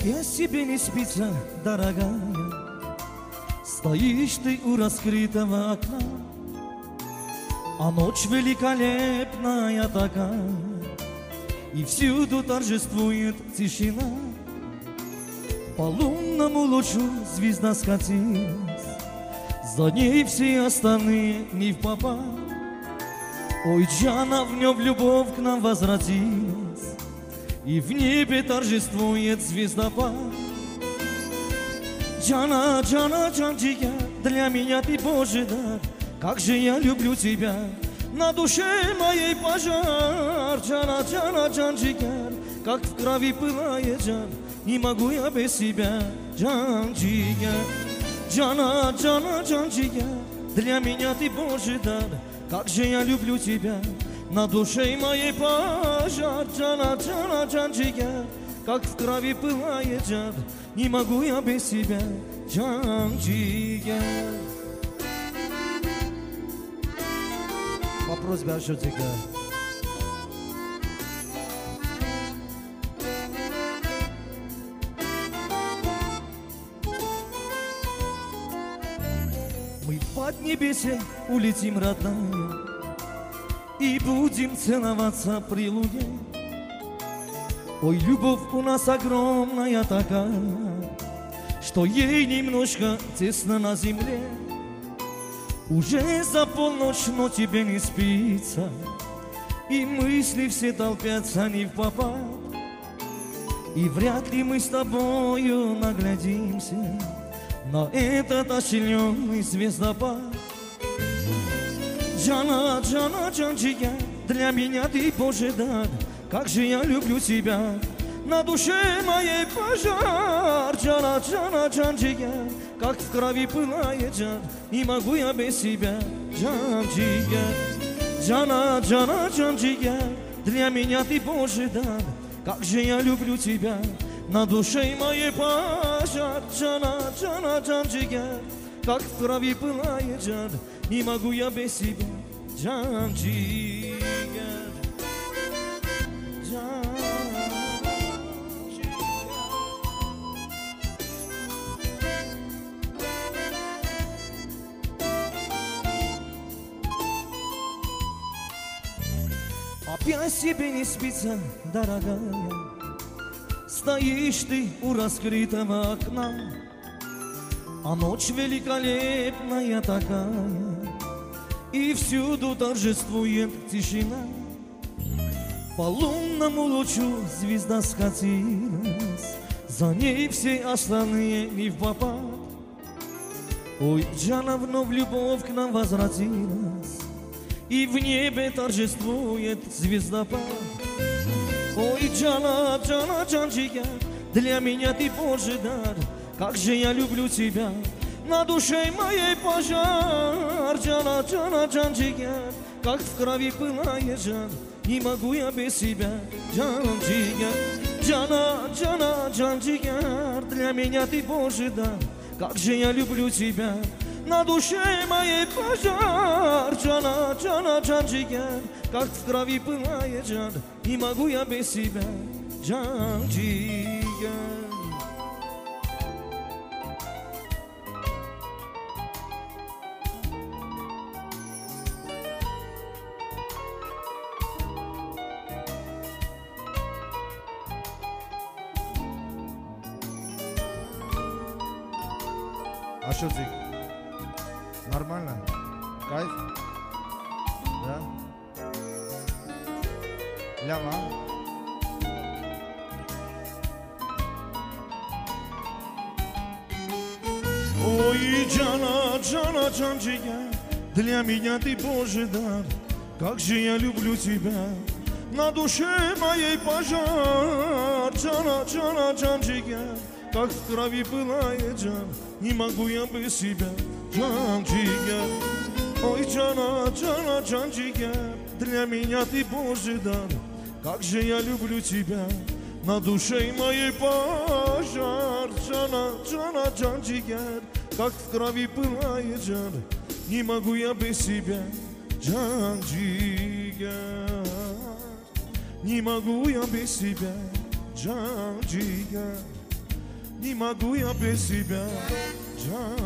Опять тебе не спится, дорогая, стоишь ты у раскрытого окна, а ночь великолепная такая, и всюду торжествует тишина. По лунному лучу звезда скатилась, за ней все остальные не впопад. Ой, Джана, в нем любовь к нам возвратилась, и в небе торжествует звездопад. Джана, Джана, Джанджия, для меня ты Божий дар, как же я люблю тебя, на душе моей пожар. Джана, Джана, Джанджия, как в крови пылает жар, не могу я без себя. Джанджия, Джана, Джана, Джанджия, для меня ты Божий дар, как же я люблю тебя, на душе моей пожар. Джана, Джана, Джанджия, как в крови пылает жар, не могу я без себя. Джанджия. По просьбе Ашотика. Мы в поднебесье улетим, родная, и будем целоваться при луне. Ой, любовь у нас огромная такая, что ей немножко тесно на земле. Уже за полночь, но тебе не спится, и мысли все толпятся не впопад. И вряд ли мы с тобою наглядимся на этот ошелённый звездопад. Джана, Джана, Джанджия, для меня ты Божий дар, как же я люблю тебя, на душе моей пожар. Джана, Джана, Джанджия, как в крови пылает жар, не могу я без себя. Джанджия, Джана, Джана, Джанджия, для меня ты Божий дар, как же я люблю тебя, на душе моей пожар. Джана, Джана, Джанджия, как в крови пылает жар, не могу я без себя. Джанджия. Опять тебе не спится, дорогая, стоишь ты у раскрытого окна, а ночь великолепная такая, и всюду торжествует тишина. По лунному лучу звезда скатилась, за ней все остальные не впопад. Ой, Джана, вновь любовь к нам возвратилась, и в небе торжествует звездопад. Ой, Джана, Джана, Джанджия, для меня ты Божий дар, как же я люблю тебя, на душе моей пожар. Джана, Джана, Джанджия, как в крови пылает жар, не могу я без себя. Джанджия, Джана, Джана, Джанджия, для меня ты Божий дар, как же я люблю тебя, на душе моей пожар. Джана, Джана, Джанджия, как в крови пылает жар, не могу я без себя. Джанджия. Ашотик, нормально? Кайф? Да? Ляма? Ой, Джана, Джана, Джанджия, для меня ты Божий дар, как же я люблю тебя, на душе моей пожар. Джана, Джана, Джанджия, как в крови пылает жар, не могу я без себя. Джанджия, ой, Джана, Джана, Джанджия, для меня ты Божий дар, как же я люблю тебя, на душе моей пожар. Джана, Джана, Джанджия, как в крови пылает жар, не могу я без себя. Джанджия, не могу я без себя. Джанджия, не могу я без себя. Жаль.